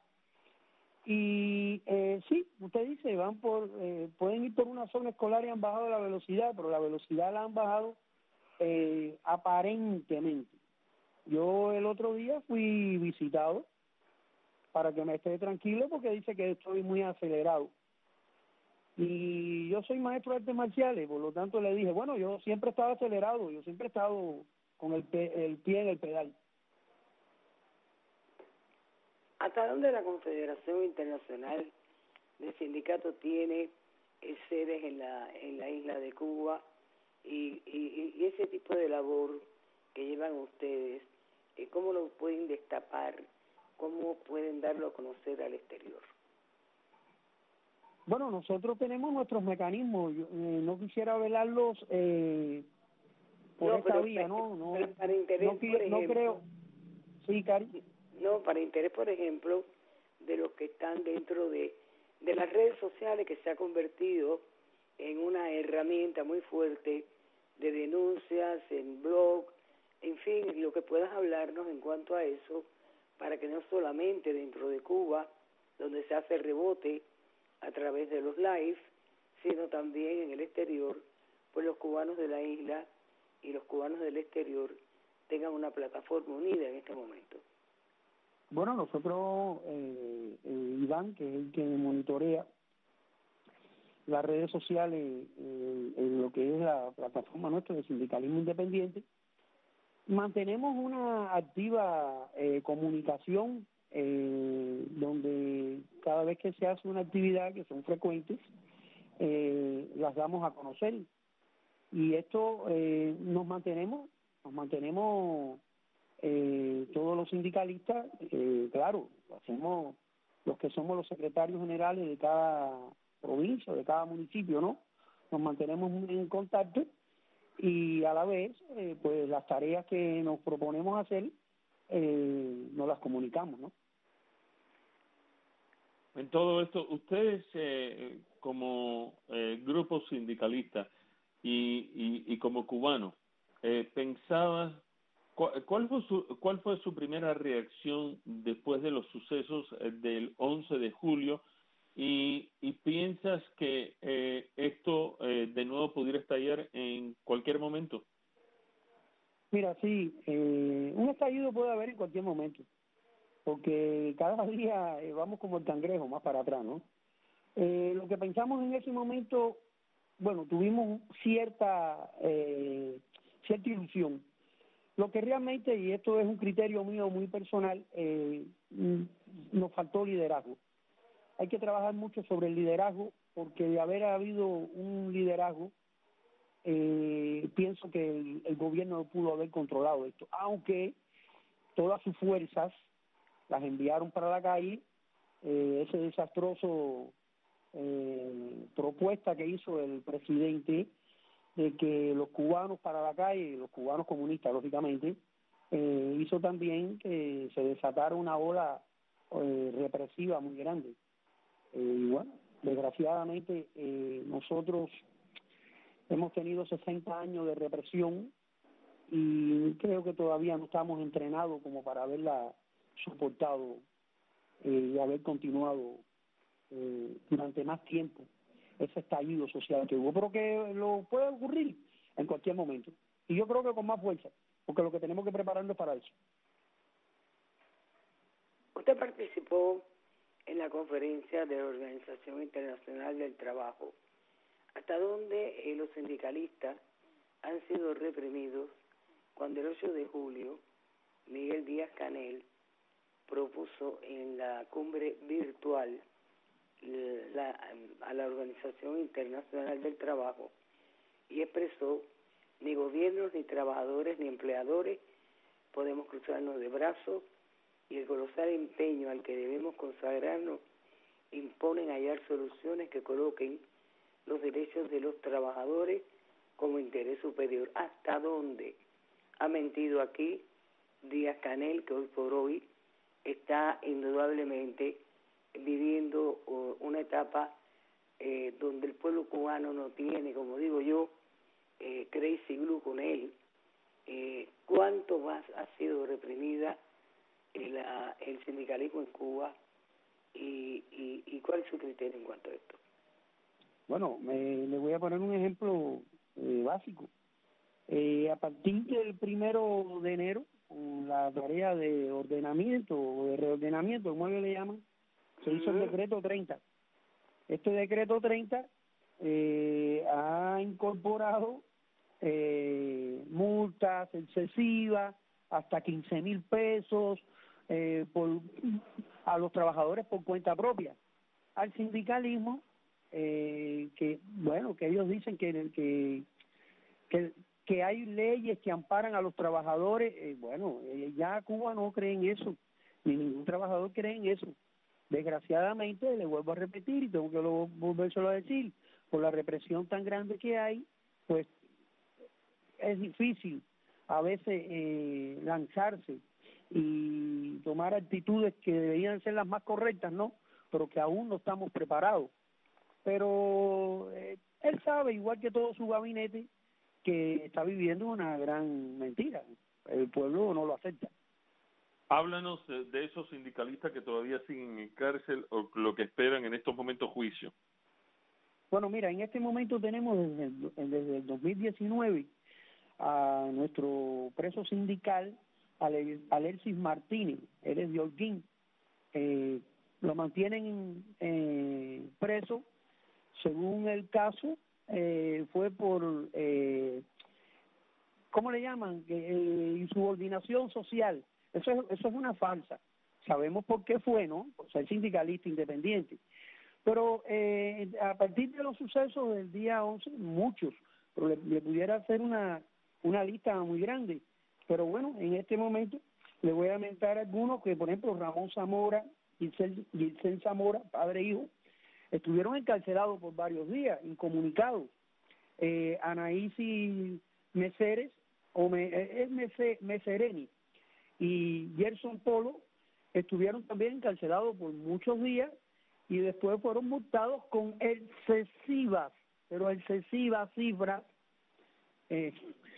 Y eh, sí, usted dice, van por eh, pueden ir por una zona escolar y han bajado la velocidad, pero la velocidad la han bajado eh, aparentemente. Yo el otro día fui visitado para que me esté tranquilo porque dice que estoy muy acelerado. Y yo soy maestro de artes marciales, por lo tanto le dije, bueno, yo siempre he estado acelerado, yo siempre he estado con el, pe el pie en el pedal. ¿Hasta dónde la Confederación Internacional de Sindicatos tiene eh, sedes en la en la isla de Cuba y, y, y ese tipo de labor que llevan ustedes, eh, cómo lo pueden destapar, cómo pueden darlo a conocer al exterior? Bueno, nosotros tenemos nuestros mecanismos. Yo, eh, no quisiera velarlos eh, por no, esta pero, vía, ¿no? No, pero para interés, no, por no ejemplo, creo. Sí, Cari. No, para interés, por ejemplo, de los que están dentro de, de las redes sociales, que se ha convertido en una herramienta muy fuerte de denuncias, en blog, en fin, lo que puedas hablarnos en cuanto a eso, para que no solamente dentro de Cuba, donde se hace rebote a través de los live, sino también en el exterior, pues los cubanos de la isla y los cubanos del exterior tengan una plataforma unida en este momento. Bueno, nosotros, eh, eh, Iván, que es el que monitorea las redes sociales, eh, en lo que es la plataforma nuestra de sindicalismo independiente, mantenemos una activa eh, comunicación eh, donde cada vez que se hace una actividad, que son frecuentes, eh, las damos a conocer. Y esto eh, nos mantenemos, nos mantenemos eh, todos los sindicalistas, eh, claro, hacemos los que somos los secretarios generales de cada provincia, de cada municipio, ¿no? Nos mantenemos en contacto y a la vez, eh, pues las tareas que nos proponemos hacer, eh, nos las comunicamos, ¿no? En todo esto, ustedes eh, como eh, grupo sindicalista y, y, y como cubano, eh, ¿pensaban cuál, cuál fue su cuál fue su primera reacción después de los sucesos eh, del once de julio y, y piensas que eh, esto eh, de nuevo pudiera estallar en cualquier momento? Mira, sí, eh, un estallido puede haber en cualquier momento, porque cada día eh, vamos como el cangrejo, más para atrás, ¿no? Eh, lo que pensamos en ese momento, bueno, tuvimos cierta eh, cierta ilusión. Lo que realmente, y esto es un criterio mío muy personal, eh, nos faltó liderazgo. Hay que trabajar mucho sobre el liderazgo, porque de haber habido un liderazgo eh, pienso que el, el gobierno pudo haber controlado esto, aunque todas sus fuerzas las enviaron para la calle. Eh, ese desastroso eh, propuesta que hizo el presidente de que los cubanos para la calle, los cubanos comunistas lógicamente, eh, hizo también que se desatara una ola eh, represiva muy grande. Eh, y bueno, desgraciadamente eh, nosotros hemos tenido sesenta años de represión y creo que todavía no estamos entrenados como para haberla soportado eh, y haber continuado eh, durante más tiempo ese estallido social que hubo, pero que lo puede ocurrir en cualquier momento. Y yo creo que con más fuerza, porque lo que tenemos que prepararnos para eso. Usted participó en la conferencia de la Organización Internacional del Trabajo. ¿Hasta dónde eh, los sindicalistas han sido reprimidos cuando el ocho de julio Miguel Díaz-Canel propuso en la cumbre virtual la, a la Organización Internacional del Trabajo y expresó: ni gobiernos, ni trabajadores, ni empleadores podemos cruzarnos de brazos, y el colosal empeño al que debemos consagrarnos imponen hallar soluciones que coloquen los derechos de los trabajadores como interés superior. ¿Hasta dónde ha mentido aquí Díaz-Canel, que hoy por hoy está indudablemente viviendo uh, una etapa eh, donde el pueblo cubano no tiene, como digo yo, eh, crazy glue con él? Eh, ¿Cuánto más ha sido reprimida el, uh, el sindicalismo en Cuba y, y, y cuál es su criterio en cuanto a esto? Bueno, me, le voy a poner un ejemplo eh, básico. Eh, a partir del primero de enero, con la tarea de ordenamiento o de reordenamiento, como ellos le llaman, se hizo el decreto treinta. Este decreto treinta eh, ha incorporado eh, multas excesivas hasta quince mil pesos eh, por, a los trabajadores por cuenta propia. Al sindicalismo, eh, que bueno, que ellos dicen que que, que que hay leyes que amparan a los trabajadores. Eh, bueno, eh, ya Cuba no cree en eso, ni ningún trabajador cree en eso. Desgraciadamente, le vuelvo a repetir y tengo que volvérselo a decir, por la represión tan grande que hay, pues es difícil a veces eh, lanzarse y tomar actitudes que deberían ser las más correctas, ¿no? Pero que aún no estamos preparados. Pero eh, él sabe, igual que todo su gabinete, que está viviendo una gran mentira. El pueblo no lo acepta. Háblanos de esos sindicalistas que todavía siguen en cárcel o lo que esperan en estos momentos juicio. Bueno, mira, en este momento tenemos desde el, desde el dos mil diecinueve a nuestro preso sindical, Alexis Martínez. Él es de Holguín. Eh, lo mantienen eh, preso. Según el caso, eh, fue por, eh, ¿cómo le llaman? Eh, insubordinación social. Eso es, eso es una falsa. Sabemos por qué fue, ¿no? Por ser sindicalista independiente. Pero eh, a partir de los sucesos del día once, muchos, pero le, le pudiera hacer una, una lista muy grande. Pero bueno, en este momento le voy a mentar algunos que, por ejemplo, Ramón Zamora, Gilsen Zamora, padre e hijo, estuvieron encarcelados por varios días, incomunicados. Eh, Anaísi Meseres, o me, es Mese, Mesereni, y Gerson Polo estuvieron también encarcelados por muchos días y después fueron multados con excesivas, pero excesivas cifras. Eh,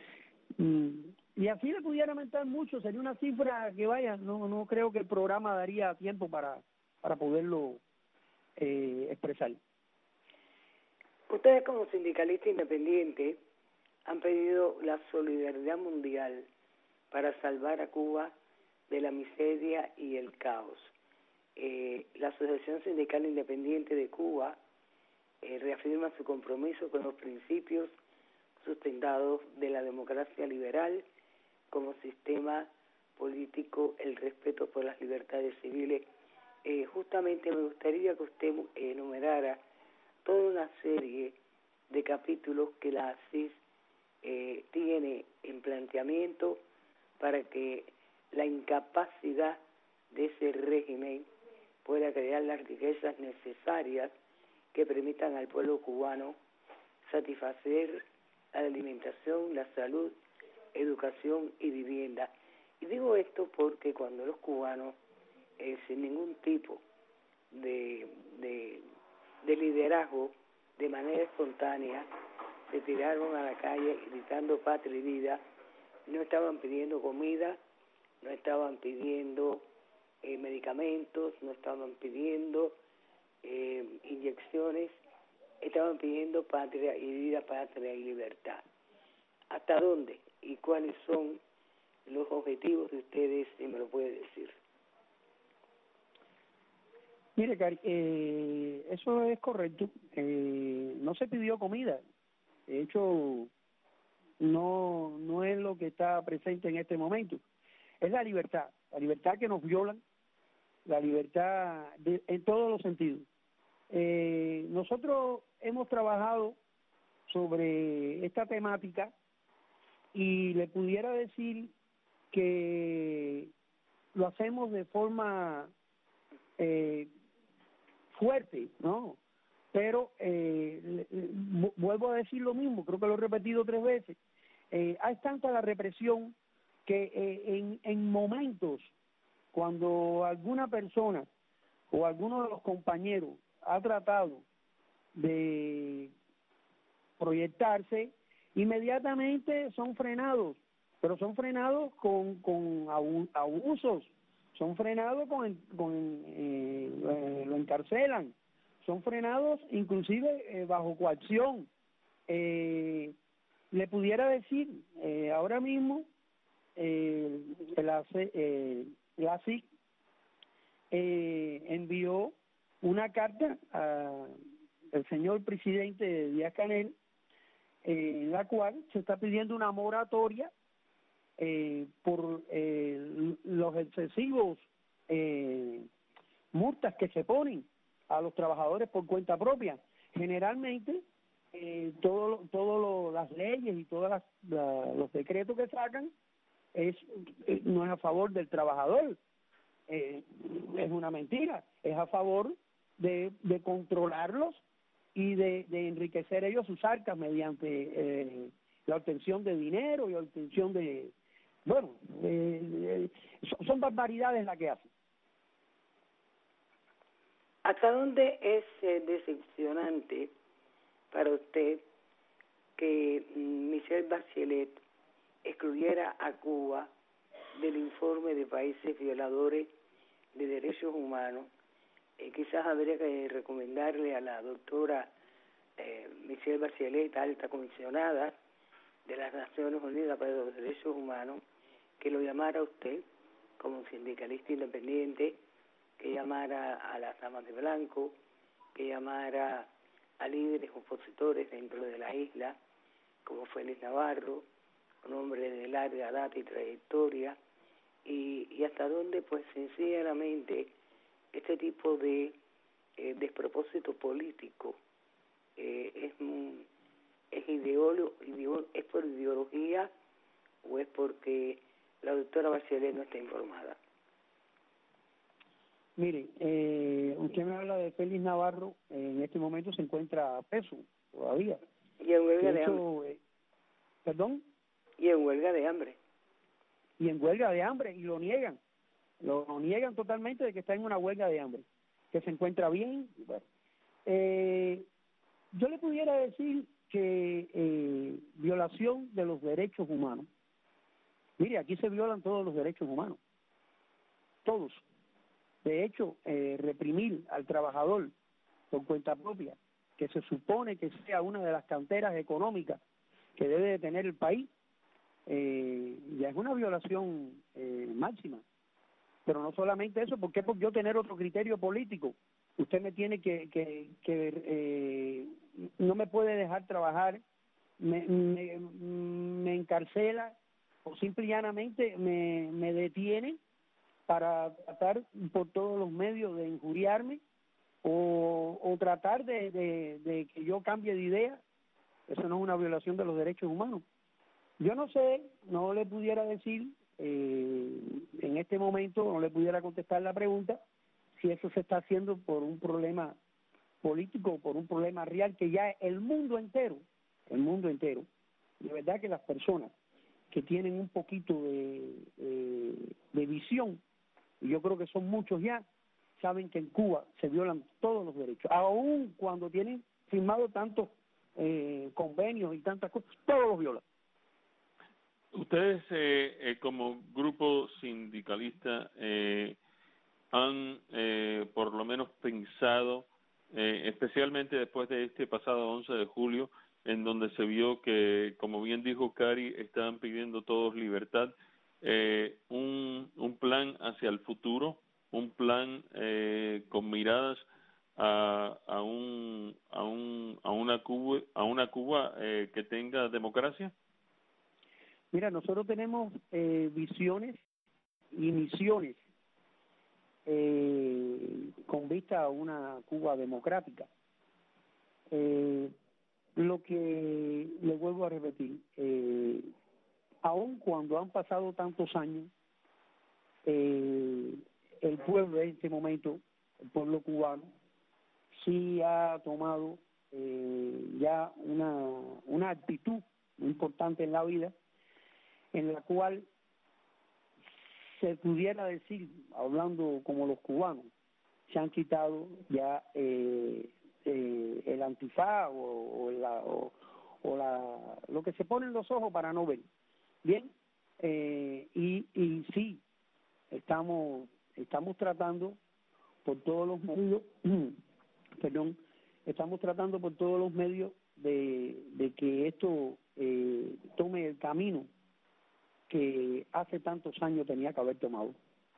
y así le pudiera aumentar mucho, sería una cifra que vaya, no no creo que el programa daría tiempo para, para poderlo eh, expresar. Ustedes como sindicalistas independientes han pedido la solidaridad mundial para salvar a Cuba de la miseria y el caos. Eh, la Asociación Sindical Independiente de Cuba eh, reafirma su compromiso con los principios sustentados de la democracia liberal como sistema político, el respeto por las libertades civiles. Eh, justamente me gustaría que usted enumerara toda una serie de capítulos que la A S I S eh, tiene en planteamiento para que la incapacidad de ese régimen pueda crear las riquezas necesarias que permitan al pueblo cubano satisfacer la alimentación, la salud, educación y vivienda. Y digo esto porque cuando los cubanos, eh, sin ningún tipo de, de, de liderazgo, de manera espontánea, se tiraron a la calle gritando patria y vida, no estaban pidiendo comida, no estaban pidiendo eh, medicamentos, no estaban pidiendo eh, inyecciones, estaban pidiendo patria y vida, patria y libertad. ¿Hasta dónde y cuáles son los objetivos de ustedes, si me lo puede decir? Mire, Cari, eh, eso es correcto. Eh, no se pidió comida. De hecho, no, no es lo que está presente en este momento. Es la libertad, la libertad que nos violan, la libertad de, en todos los sentidos. Eh, nosotros hemos trabajado sobre esta temática y le pudiera decir que lo hacemos de forma eh, fuerte, ¿no? Pero eh, vuelvo a decir lo mismo, creo que lo he repetido tres veces. Eh, hay tanta la represión que eh, en, en momentos cuando alguna persona o alguno de los compañeros ha tratado de proyectarse, inmediatamente son frenados, pero son frenados con, con abusos, son frenados con, con eh, lo encarcelan, son frenados inclusive eh, bajo coacción. Eh, le pudiera decir, eh, ahora mismo, eh, la, eh, la C I C eh, envió una carta al señor presidente Díaz-Canel, eh, en la cual se está pidiendo una moratoria eh, por eh, los excesivos eh, multas que se ponen a los trabajadores por cuenta propia. Generalmente, eh, todo, todo lo, las leyes y todos las, la, los decretos que sacan es eh, no es a favor del trabajador, eh, es una mentira, es a favor de, de controlarlos y de, de enriquecer ellos sus arcas mediante eh, la obtención de dinero y la obtención de, bueno, eh, eh, son, son barbaridades las que hacen. ¿Hasta dónde es eh, decepcionante para usted que Michelle Bachelet excluyera a Cuba del informe de países violadores de derechos humanos? Eh, quizás habría que recomendarle a la doctora eh, Michelle Bachelet, alta comisionada de las Naciones Unidas para los Derechos Humanos, que lo llamara a usted como sindicalista independiente, que llamara a las damas de blanco, que llamara a líderes opositores dentro de la isla, como Félix Navarro, un hombre de larga data y trayectoria, y, y hasta dónde, pues, sencillamente, este tipo de eh, despropósito político eh, es, es, ideolo, ideolo, es por ideología o es porque la doctora Bachelet no está informada. Mire, eh, usted me habla de Félix Navarro, eh, en este momento se encuentra preso todavía. Y en huelga de, de hecho, hambre. Eh, ¿Perdón? Y en huelga de hambre. Y en huelga de hambre, y lo niegan. Lo, lo niegan totalmente de que está en una huelga de hambre, que se encuentra bien. Bueno, eh, yo le pudiera decir que eh, violación de los derechos humanos. Mire, aquí se violan todos los derechos humanos. Todos. De hecho, eh, reprimir al trabajador por cuenta propia, que se supone que sea una de las canteras económicas que debe de tener el país, eh, ya es una violación eh, máxima. Pero no solamente eso, ¿por qué por yo tener otro criterio político? Usted me tiene que, que, que eh, no me puede dejar trabajar, me, me, me encarcela o simple y llanamente me, me detiene para tratar por todos los medios de injuriarme o, o tratar de, de, de que yo cambie de idea. Eso no es una violación de los derechos humanos. Yo no sé, no le pudiera decir, eh, en este momento, no le pudiera contestar la pregunta, si eso se está haciendo por un problema político o por un problema real que ya el mundo entero, el mundo entero, de verdad que las personas que tienen un poquito de, eh, de visión, y yo creo que son muchos ya, saben que en Cuba se violan todos los derechos, aun cuando tienen firmado tantos eh, convenios y tantas cosas, todos los violan. Ustedes, eh, eh, como grupo sindicalista, eh, han eh, por lo menos pensado, eh, especialmente después de este pasado once de julio, en donde se vio que, como bien dijo Cari, estaban pidiendo todos libertad, eh, un, un plan hacia el futuro, un plan eh, con miradas a, a un a un a una Cuba a una Cuba eh, que tenga democracia. Mira, nosotros tenemos eh, visiones y misiones eh, con vista a una Cuba democrática. Eh, lo que le vuelvo a repetir, eh, aun cuando han pasado tantos años, eh, el pueblo en este momento, el pueblo cubano, sí ha tomado eh, ya una, una actitud muy importante en la vida, en la cual se pudiera decir, hablando como los cubanos, se han quitado ya eh, eh, el antifaz o, o, la, o, o la, lo que se pone en los ojos para no ver. Bien, eh, y, y sí, estamos, estamos tratando por todos los medios, perdón, estamos tratando por todos los medios de, de que esto eh, tome el camino que hace tantos años tenía que haber tomado.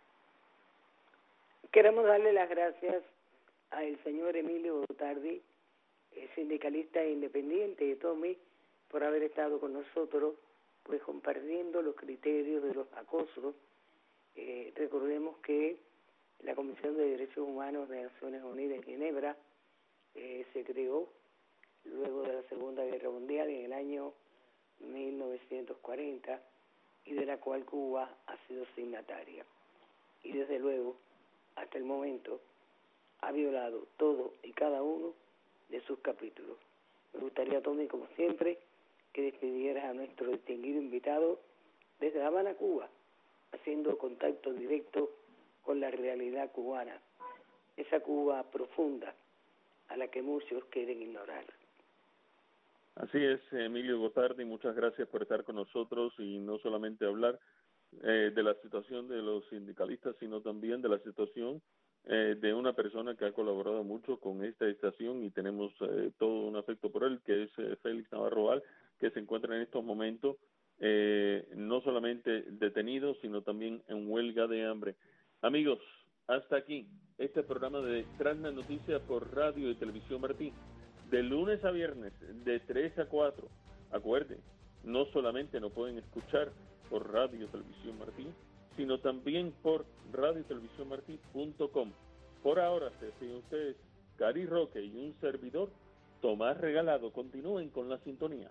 Queremos darle las gracias al señor Emilio Gotardi, sindicalista e independiente de Tommy, por haber estado con nosotros, pues compartiendo los criterios de los acosos. Eh, recordemos que la Comisión de Derechos Humanos de Naciones Unidas en Ginebra eh, se creó luego de la Segunda Guerra Mundial en el año mil novecientos cuarenta, y de la cual Cuba ha sido signataria. Y desde luego, hasta el momento, ha violado todo y cada uno de sus capítulos. Me gustaría, Tommy, como siempre, que despidieras a nuestro distinguido invitado desde La Habana, Cuba, haciendo contacto directo con la realidad cubana, esa Cuba profunda a la que muchos quieren ignorar. Así es, Emilio Gotardi, muchas gracias por estar con nosotros y no solamente hablar eh, de la situación de los sindicalistas, sino también de la situación eh, de una persona que ha colaborado mucho con esta estación y tenemos eh, todo un afecto por él, que es eh, Félix Navarro Val, que se encuentra en estos momentos eh, no solamente detenido, sino también en huelga de hambre. Amigos, hasta aquí este programa de Trasna Noticias por Radio y Televisión Martí. De lunes a viernes, de tres a cuatro. Acuerden, no solamente nos pueden escuchar por Radio Televisión Martí, sino también por radio televisión martí punto com. Por ahora, se despiden ustedes, Cari Roque y un servidor, Tomás Regalado. Continúen con la sintonía.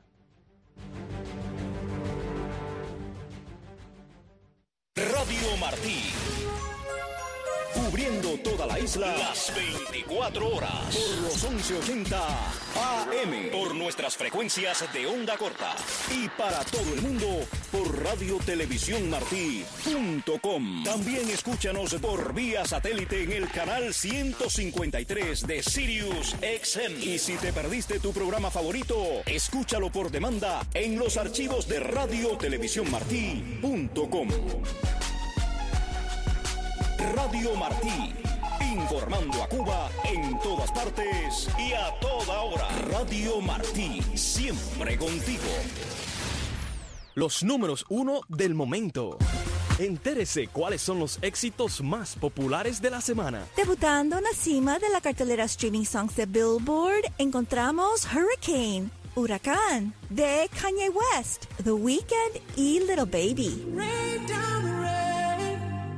Radio Martí. Cubriendo toda la isla las veinticuatro horas por los once ochenta A M, por nuestras frecuencias de onda corta y para todo el mundo por radio televisión martí punto com. También escúchanos por vía satélite en el canal ciento cincuenta y tres de Sirius X M. Y si te perdiste tu programa favorito, escúchalo por demanda en los archivos de radio televisión martí punto com. Radio Martí, informando a Cuba en todas partes y a toda hora. Radio Martí, siempre contigo. Los números uno del momento. Entérese cuáles son los éxitos más populares de la semana. Debutando en la cima de la cartelera Streaming Songs de Billboard, encontramos Hurricane, Huracán, de Kanye West, The Weeknd y Little Baby. Rain down the rain.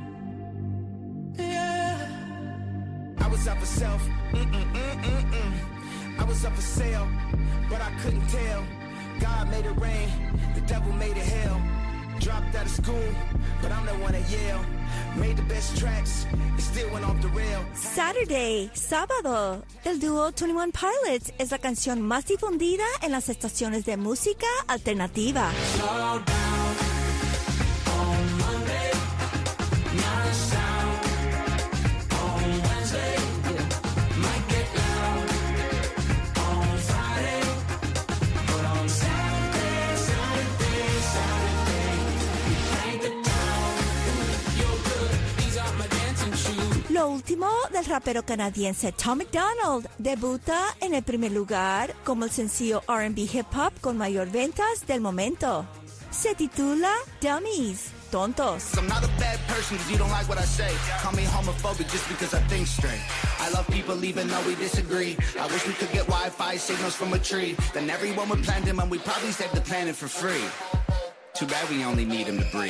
Yeah. I was up for self. Mm-mm, mm-mm, mm. I was up for sale, but I couldn't tell God made it rain, the devil made it hell. Dropped out of school, but I'm the one at Yale. Made the best tracks, it still went off the rail. Saturday, sábado, del dúo twenty-one Pilots es la canción más difundida en las estaciones de música alternativa. Slow down on Monday, not a sound on Wednesday. Might get loud on Friday, but on Saturday, Saturday, Saturday, we paint the town. You're good, these are my dancing shoes. Lo último del rapero canadiense Tom MacDonald debuta en el primer lugar como el sencillo R and B hip hop con mayor ventas del momento. Se titula Dummies, Tontos. I'm not a bad person because you don't like what I say. Call me homophobic just because I think straight. I love people even though we disagree. I wish we could get Wi-Fi signals from a tree. Then everyone would plant them and we'd probably save the planet for free. Too bad we only need him to breathe.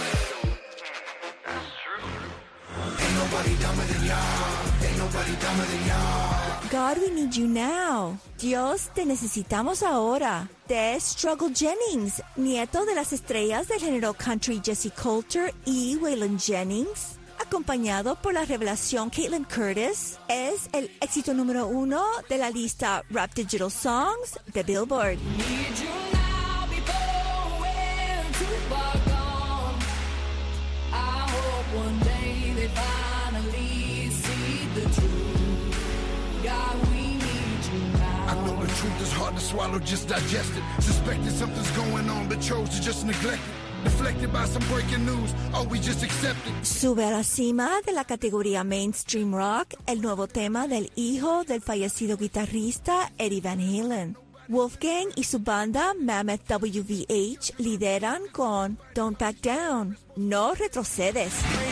Ain't nobody dumber than y'all. Ain't nobody dumber than y'all. God, we need you now. Dios, te necesitamos ahora. De Struggle Jennings, nieto de las estrellas del género country Jesse Coulter y Waylon Jennings, acompañado por la revelación Caitlin Curtis, es el éxito número uno de la lista Rap Digital Songs de Billboard. Need you now before we're too far gone. I hope one day they finally see the truth. God, we need you now. I know the truth is hard to swallow, just digest it. Suspected something's going on, but chose to just neglect it. Deflected by some breaking news, oh, we just accept it. Sube a la cima de la categoría Mainstream Rock el nuevo tema del hijo del fallecido guitarrista Eddie Van Halen. Wolfgang y su banda Mammoth W V H lideran con Don't Back Down, no retrocedes.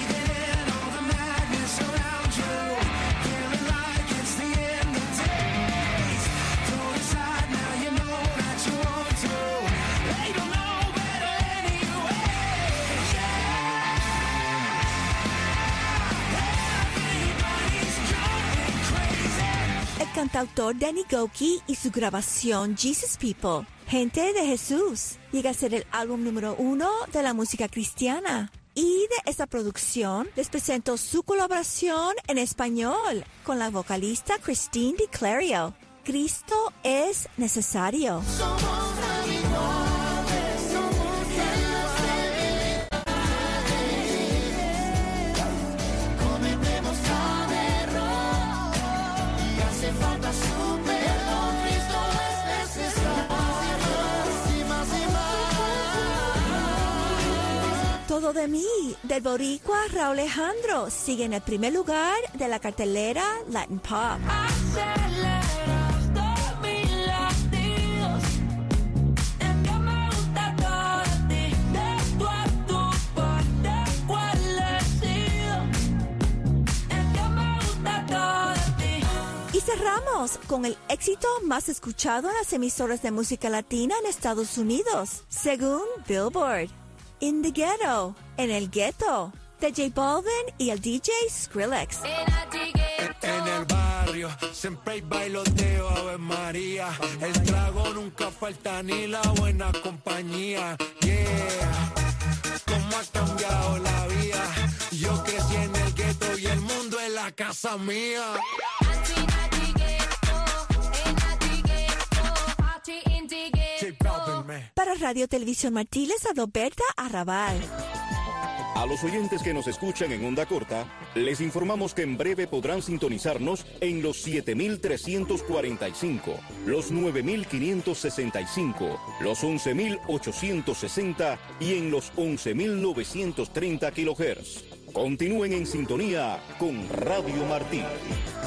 Cantautor Danny Gokey y su grabación Jesus People, Gente de Jesús, llega a ser el álbum número uno de la música cristiana. Y de esta producción les presento su colaboración en español con la vocalista Christine DiClario. Cristo es necesario. Somos habituales, somos que cometemos cada error. Y hace falta su perdón. Cristo es necesario. Y más y más. Todo de mí, del boricua Raúl Alejandro, sigue en el primer lugar de la cartelera Latin Pop. Y cerramos con el éxito más escuchado en las emisoras de música latina en Estados Unidos, según Billboard. In the Ghetto, en el gueto, de J Balvin y el D J Skrillex. En el barrio siempre hay bailoteo, Ave María. El trago nunca falta ni la buena compañía. Yeah, cómo ha cambiado la vida. Yo crecí en el gueto y el mundo es la casa mía. Para Radio Televisión Martínez, Adalberta Arrabal. A los oyentes que nos escuchan en onda corta, les informamos que en breve podrán sintonizarnos en los siete mil trescientos cuarenta y cinco, los nueve mil quinientos sesenta y cinco, los once mil ochocientos sesenta y en los once mil novecientos treinta kilohertz. Continúen en sintonía con Radio Martí.